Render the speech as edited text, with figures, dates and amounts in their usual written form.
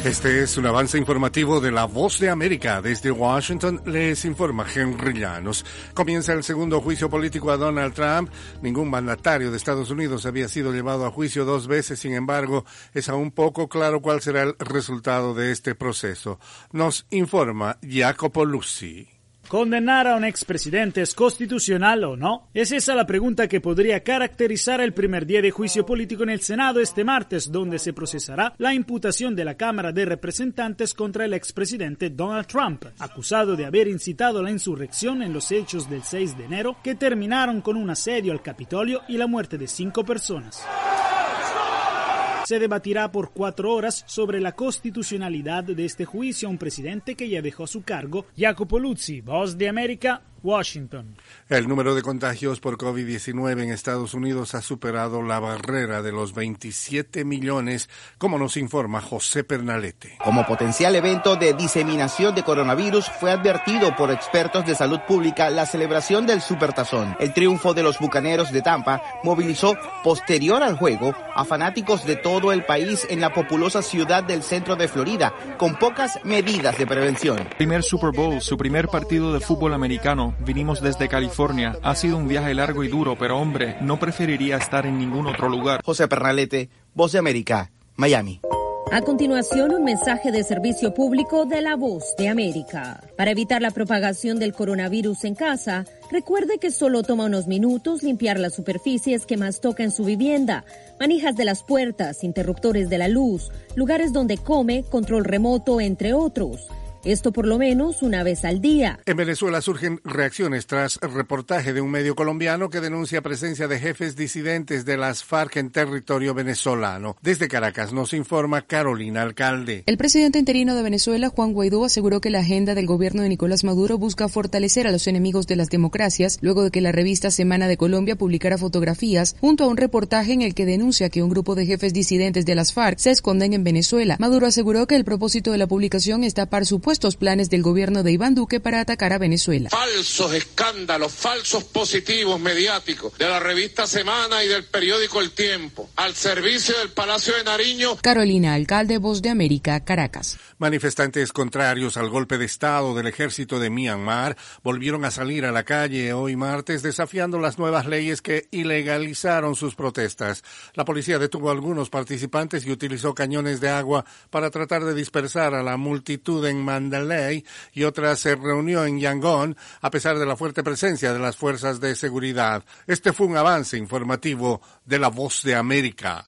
Este es un avance informativo de La Voz de América. Desde Washington les informa Henry Llanos. Comienza el segundo juicio político a Donald Trump. Ningún mandatario de Estados Unidos había sido llevado a juicio 2 veces. Sin embargo, es aún poco claro cuál será el resultado de este proceso. Nos informa Jacopo Luzzi. ¿Condenar a un expresidente es constitucional o no? Es esa la pregunta que podría caracterizar el primer día de juicio político en el Senado este martes, donde se procesará la imputación de la Cámara de Representantes contra el expresidente Donald Trump, acusado de haber incitado la insurrección en los hechos del 6 de enero, que terminaron con un asedio al Capitolio y la muerte de 5 personas. Se debatirá por 4 horas sobre la constitucionalidad de este juicio a un presidente que ya dejó su cargo. Jacopo Luzzi, Voz de América, Washington. El número de contagios por COVID-19 en Estados Unidos ha superado la barrera de los 27 millones, como nos informa José Pernalete. Como potencial evento de diseminación de coronavirus, fue advertido por expertos de salud pública la celebración del Supertazón. El triunfo de los Bucaneros de Tampa movilizó, posterior al juego, a fanáticos de todo el país en la populosa ciudad del centro de Florida, con pocas medidas de prevención. Primer Super Bowl, su primer partido de fútbol americano. Vinimos desde California. Ha sido un viaje largo y duro, pero hombre, no preferiría estar en ningún otro lugar. José Pernalete, Voz de América, Miami. A continuación, un mensaje de servicio público de La Voz de América. Para evitar la propagación del coronavirus en casa, recuerde que solo toma unos minutos limpiar las superficies que más toca en su vivienda, manijas de las puertas, interruptores de la luz, lugares donde come, control remoto, entre otros. Esto por lo menos una vez al día. En Venezuela surgen reacciones tras reportaje de un medio colombiano que denuncia presencia de jefes disidentes de las FARC en territorio venezolano. Desde Caracas nos informa Carolina Alcalde. El presidente interino de Venezuela, Juan Guaidó, aseguró que la agenda del gobierno de Nicolás Maduro busca fortalecer a los enemigos de las democracias, luego de que la revista Semana de Colombia publicara fotografías junto a un reportaje en el que denuncia que un grupo de jefes disidentes de las FARC se esconden en Venezuela. Maduro aseguró que el propósito de la publicación está par supuesto estos planes del gobierno de Iván Duque para atacar a Venezuela. Falsos escándalos, falsos positivos mediáticos de la revista Semana y del periódico El Tiempo, al servicio del Palacio de Nariño. Carolina Alcalde, Voz de América, Caracas. Manifestantes contrarios al golpe de Estado del ejército de Myanmar volvieron a salir a la calle hoy martes desafiando las nuevas leyes que ilegalizaron sus protestas. La policía detuvo a algunos participantes y utilizó cañones de agua para tratar de dispersar a la multitud en Mandalay, y otra se reunió en Yangon a pesar de la fuerte presencia de las fuerzas de seguridad. Este fue un avance informativo de La Voz de América.